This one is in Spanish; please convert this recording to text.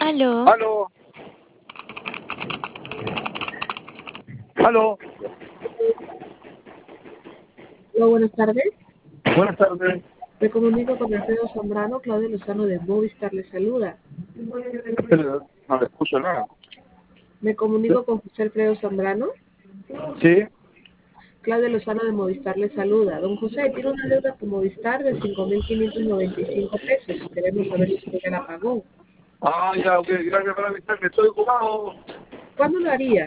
Aló. Aló, aló, Hola, buenas tardes. buenas tardes. Me comunico con Alfredo Zambrano. Claudia Lozano de Movistar le saluda. Pero no le escucho nada. Me comunico con José Alfredo Zambrano. Sí, Claudia Lozano de Movistar le saluda. Don José, tiene una deuda con Movistar de 5.595 pesos. Queremos saber si usted ya la pagó. ya, ok, gracias por avisarme, estoy ocupado. ¿Cuándo lo haría?